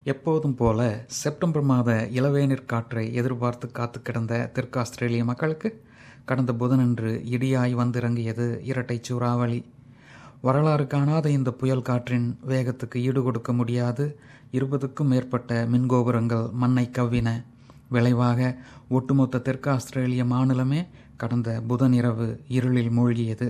எப்போதும் போல செப்டம்பர் மாத இளவேனிற் காற்றை எதிர்பார்த்து காத்து கிடந்த தெற்கு ஆஸ்திரேலிய மக்களுக்கு கடந்த புதனன்று இடியாய் வந்திறங்கியது இரட்டை சூறாவளி. வரலாறு காணாத இந்த புயல் காற்றின் வேகத்துக்கு ஈடுகொடுக்க முடியாது 20க்கும் மேற்பட்ட மின்கோபுரங்கள் மண்ணை கவ்வின. விளைவாக ஒட்டுமொத்த தெற்கு ஆஸ்திரேலிய மாநிலமே கடந்த புதனிரவு இருளில் மூழ்கியது.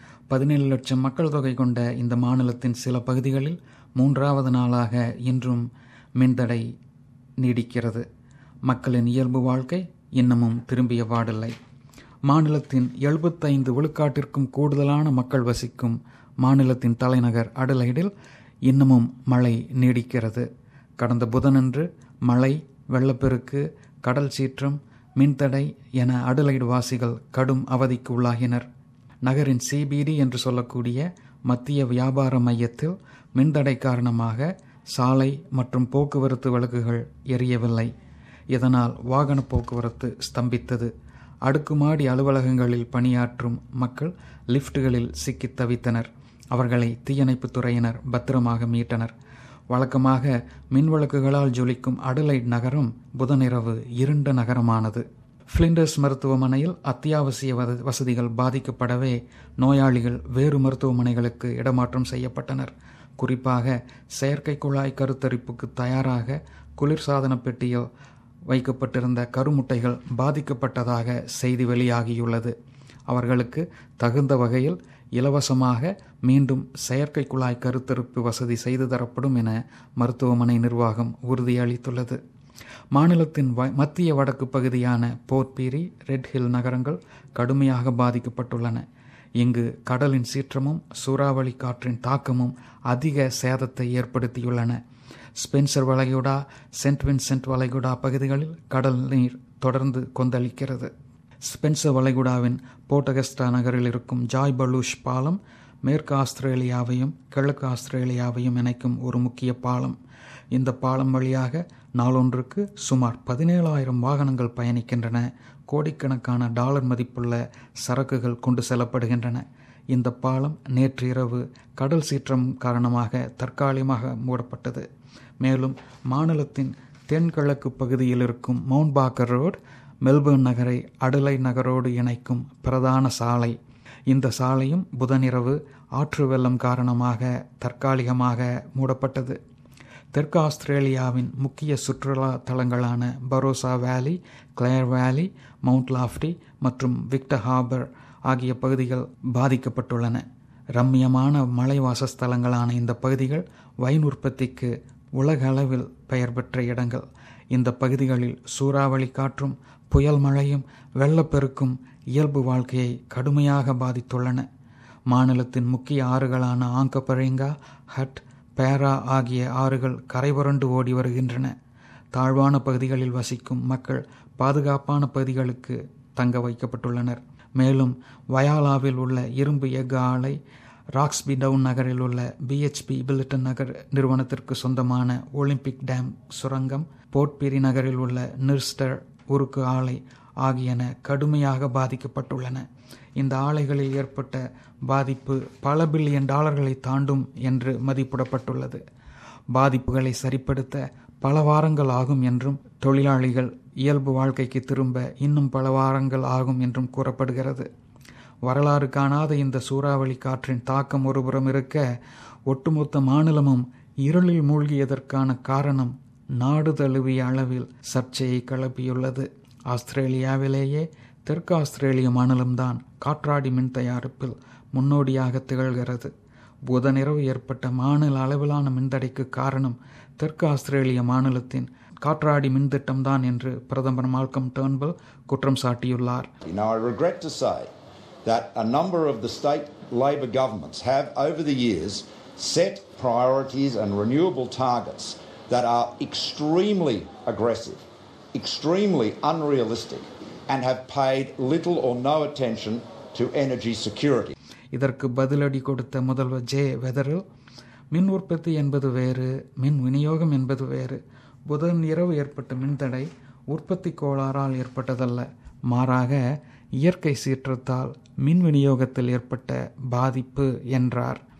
17 லட்சம் மக்கள் தொகை கொண்ட இந்த மாநிலத்தின் சில பகுதிகளில் 3வது நாளாக இன்றும் மின்தடை நீடிக்கிறது. மக்களின் இயல்பு வாழ்க்கை இன்னமும் திரும்பியவாடில்லை. மாநிலத்தின் 75 விழுக்காட்டிற்கும் கூடுதலான மக்கள் வசிக்கும் மாநிலத்தின் தலைநகர் அடலைடில் இன்னமும் மழை நீடிக்கிறது. கடந்த புதனன்று மழை, வெள்ளப்பெருக்கு, கடல் சீற்றம், மின்தடை என அடலைடு வாசிகள் கடும் அவதிக்கு உள்ளாகினர். நகரின் CBD என்று சொல்லக்கூடிய மத்திய வியாபார மையத்தில் மின்தடை காரணமாக சாலை மற்றும் போக்குவரத்து விளக்குகள் எரியவில்லை. இதனால் வாகன போக்குவரத்து ஸ்தம்பித்தது. அடுக்குமாடி அலுவலகங்களில் பணியாற்றும் மக்கள் லிப்டுகளில் சிக்கி தவித்தனர். அவர்களை தீயணைப்புத் துறையினர் பத்திரமாக மீட்டனர். வழக்கமாக மின்விளக்குகளால் ஜொலிக்கும் அடலைட் நகரம் புதனிரவு இருண்ட நகரமானது. ஃப்ளிண்டர்ஸ் மருத்துவமனையில் அத்தியாவசிய வசதிகள் பாதிக்கப்படவே நோயாளிகள் வேறு மருத்துவமனைகளுக்கு இடமாற்றம் செய்யப்பட்டனர். குறிப்பாக செயற்கை குழாய் கருத்தரிப்புக்கு தயாராக குளிர்சாதன பெட்டியில் வைக்கப்பட்டிருந்த கருமுட்டைகள் பாதிக்கப்பட்டதாக செய்தி வெளியாகியுள்ளது. அவர்களுக்கு தகுந்த வகையில் இலவசமாக மீண்டும் செயற்கை குழாய் கருத்தரிப்பு வசதி செய்து தரப்படும் என மருத்துவமனை நிர்வாகம் உறுதியளித்துள்ளது. மாநிலத்தின் மத்திய வடக்கு பகுதியான போர்ட் பீரி, ரெட் ஹில் நகரங்கள் கடுமையாக பாதிக்கப்பட்டுள்ளன. இங்கு கடலின் சீற்றமும் சூறாவளி காற்றின் தாக்கமும் அதிக சேதத்தை ஏற்படுத்தியுள்ளன. ஸ்பென்சர் வளைகுடா, சென்ட் வின்சென்ட் வளைகுடா பகுதிகளில் கடல் நீர் தொடர்ந்து கொந்தளிக்கிறது. ஸ்பென்சர் வளைகுடாவின் போர்ட் அகஸ்டா நகரில் இருக்கும் ஜாய் பலூஷ் பாலம் மேற்கு ஆஸ்திரேலியாவையும் கிழக்கு ஆஸ்திரேலியாவையும் இணைக்கும் ஒரு முக்கிய பாலம். இந்த பாலம் வழியாக நாளொன்றுக்கு சுமார் 17,000 வாகனங்கள் பயணிக்கின்றன. கோடிக்கணக்கான டாலர் மதிப்புள்ள சரக்குகள் கொண்டு செல்லப்படுகின்றன. இந்த பாலம் நேற்று இரவு கடல் சீற்றம் காரணமாக தற்காலிகமாக மூடப்பட்டது. மேலும் மாநிலத்தின் தென்கிழக்கு பகுதியில் இருக்கும் மவுண்ட் பாக்கர் ரோடு மெல்பர்ன் நகரை அடலைட் நகரோடு இணைக்கும் பிரதான சாலை. இந்த சாலையும் புதனிரவு ஆற்று வெள்ளம் காரணமாக தற்காலிகமாக மூடப்பட்டது. தெற்கு ஆஸ்திரேலியாவின் முக்கிய சுற்றுலா தலங்களான பரோசா valley, Clare valley, Mount Lofty மற்றும் விக்டர் ஹார்பர் ஆகிய பகுதிகள் பாதிக்கப்பட்டுள்ளன. ரம்மியமான மலைவாசஸ்தலங்களான இந்த பகுதிகள் வைன் உற்பத்திக்கு உலக அளவில் பெயர் பெற்ற இடங்கள். இந்த பகுதிகளில் சூறாவளி காற்றும் புயல் மழையும் வெள்ளப்பெருக்கும் இயல்பு வாழ்க்கையை கடுமையாக பாதித்துள்ளன. மாநிலத்தின் முக்கிய ஆறுகளான ஆங்கபரிங்கா, ஹட், பேரா ஆகிய ஆறுகள் கரைபுரண்டு ஓடி வருகின்றன. தாழ்வான பகுதிகளில் வசிக்கும் மக்கள் பாதுகாப்பான பகுதிகளுக்கு தங்க வைக்கப்பட்டுள்ளனர். மேலும் வயாலாவில் உள்ள இரும்பு எஃகு ஆலை, ராக்ஸ்பி டவுன் நகரில் உள்ள BHP பில்லிட்டன் நகர் நிறுவனத்திற்கு சொந்தமான ஒலிம்பிக் டேம் சுரங்கம், போர்ட் பீரி நகரில் உள்ள நிர்ஸ்டர் உருக்கு ஆலை ஆகியன கடுமையாக பாதிக்கப்பட்டுள்ளன. இந்த ஆலைகளில் ஏற்பட்ட பாதிப்பு பல பில்லியன் டாலர்களை தாண்டும் என்று மதிப்பிடப்பட்டுள்ளது. பாதிப்புகளை சரிப்படுத்த பல வாரங்கள் ஆகும் என்றும் தொழிலாளிகள் இயல்பு வாழ்க்கைக்கு திரும்ப இன்னும் பல வாரங்கள் ஆகும் என்றும் கூறப்படுகிறது. வரலாறு காணாத இந்த சூறாவளி காற்றின் தாக்கம் ஒருபுறம் இருக்க, ஒட்டுமொத்த மாநிலமும் இருளில் மூழ்கியதற்கான காரணம் நாடு தழுவிய அளவில் சர்ச்சையை கிளப்பியுள்ளது. ஆஸ்திரேலியாவிலேயே தெற்கு ஆஸ்திரேலிய மாநிலம்தான் காற்றாடி மின் தயாரிப்பில் முன்னோடியாக திகழ்கிறது. புதனிரவு ஏற்பட்ட மாநில அளவிலான மின்தடைக்கு காரணம் தெற்கு ஆஸ்திரேலிய மாநிலத்தின் காற்றாடி மின் திட்டம்தான் என்று பிரதமர் மால்கம் டர்ன்பல் குற்றம் சாட்டியுள்ளார். I regret to say that a number of the state Labor governments have over the years set priorities and renewable targets that are extremely aggressive, extremely unrealistic and have paid little or no attention to energy security. இதற்கு பதிலடி கொடுத்த முதல்வர் J வெதரில், மின் உற்பத்தி என்பது வேறு, மின் விநியோகம் என்பது வேறு. புதன் இரவு ஏற்பட்ட மின்தடை உற்பத்தி கோளாறால் ஏற்பட்டதல்ல, மாறாக இயற்கை சீற்றத்தால் மின் விநியோகத்தில் ஏற்பட்ட பாதிப்பு என்றார்.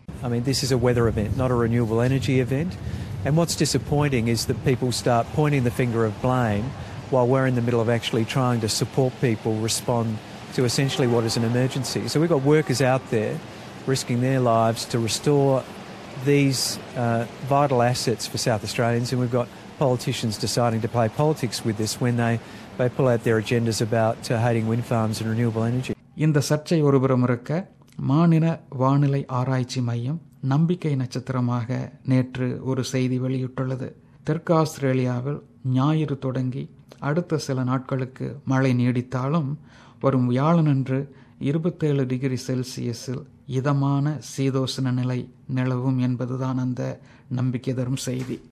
I mean, this is a weather event, not a renewable energy event. And what's disappointing is that people start pointing the finger of blame while we're in the middle of actually trying to support people respond to essentially what is an emergency. So we've got workers out there risking their lives to restore these vital assets for South Australians, and we've got politicians deciding to play politics with this when they pull out their agendas about hating wind farms and renewable energy. இந்த சர்ச்சை ஒருபுறம் இருக்க, மாநில வானிலை ஆராய்ச்சி மையம் நம்பிக்கை நட்சத்திரமாக நேற்று ஒரு செய்தி வெளியிட்டுள்ளது. தெற்கு ஆஸ்திரேலியாவில் ஞாயிறு தொடங்கி அடுத்த சில நாட்களுக்கு மழை நீடித்தாலும் வரும் வியாழனன்று 27 டிகிரி செல்சியஸில் இதமான சீதோஷ்ண நிலை நிலவும் என்பதுதான் அந்த நம்பிக்கை தரும் செய்தி.